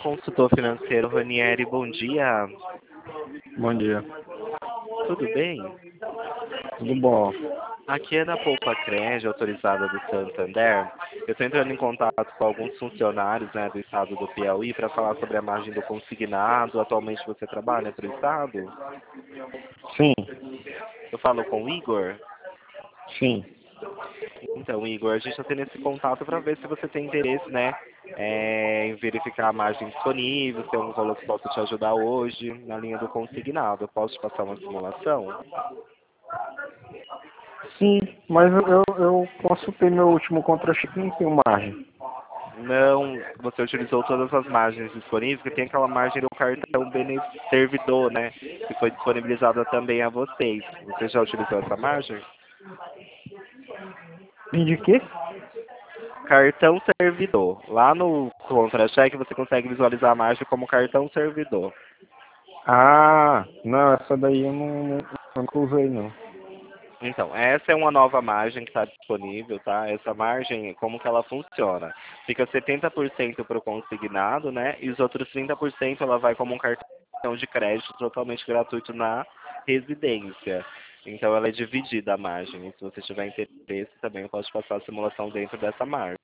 Consultor financeiro Ranieri, bom dia. Bom dia. Tudo bem? Tudo bom? Aqui é da Poupa Crédito, autorizada do Santander. Eu estou entrando em contato com alguns funcionários, né, do estado do Piauí para falar sobre a margem do consignado. Atualmente você trabalha para o estado? Sim, Eu falo com o Igor? sim. Então, Igor, a gente está tendo esse contato para ver se você tem interesse, né, em verificar a margem disponível, se tem algum valor que possa te ajudar hoje na linha do consignado. Eu posso te passar uma simulação? Sim, mas eu consultei meu último contra-cheque e não tenho margem. Não, você utilizou todas as margens disponíveis, que tem aquela margem do cartão servidor, né, que foi disponibilizada também a vocês. Você já utilizou essa margem? E de quê? Cartão servidor. Lá no contra-cheque você consegue visualizar a margem como cartão servidor. Ah, não, essa daí eu nunca usei, não. Então, essa é uma nova margem que está disponível, tá? Essa margem, como que ela funciona? Fica 70% para o consignado, né? E os outros 30% ela vai como um cartão de crédito totalmente gratuito na residência. Então, ela é dividida a margem. E se você tiver interesse também, eu posso passar a simulação dentro dessa margem.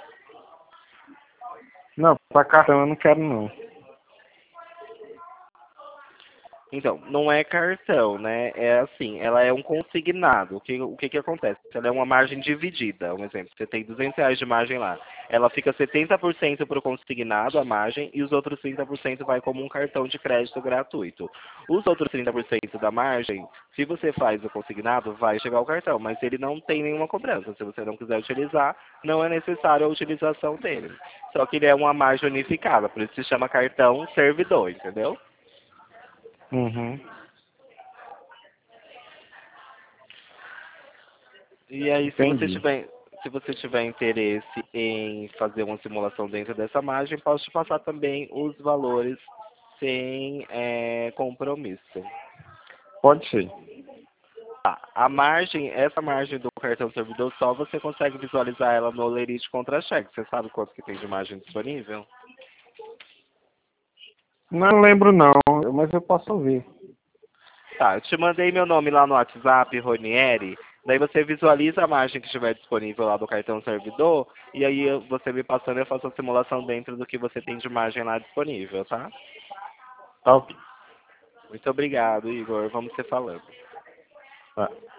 Não, pra cartão eu não quero, não. Então, não é cartão, né? É assim, ela é um consignado. O que acontece? Ela é uma margem dividida. Um exemplo, você tem R$ 200 de margem lá. Ela fica 70% para o consignado, a margem, e os outros 30% vai como um cartão de crédito gratuito. Os outros 30% da margem, se você faz o consignado, vai chegar o cartão, mas ele não tem nenhuma cobrança. Se você não quiser utilizar, não é necessário a utilização dele. Só que ele é uma margem unificada, por isso se chama cartão servidor, entendeu? Uhum. E aí, Entendi. se você tiver interesse em fazer uma simulação dentro dessa margem, posso te passar também os valores sem compromisso. Pode ser. Tá, a margem, essa margem do cartão servidor, só você consegue visualizar ela no Lerite contra-cheque. Você sabe quanto que tem de margem disponível? Não lembro, não, mas eu posso ver. Tá, eu te mandei meu nome lá no WhatsApp, Ronieri. Daí você visualiza a margem que estiver disponível lá do cartão servidor. E aí você me passando, eu faço a simulação dentro do que você tem de margem lá disponível, tá? Tá ok. Muito obrigado, Igor. Vamos se falando. Tá.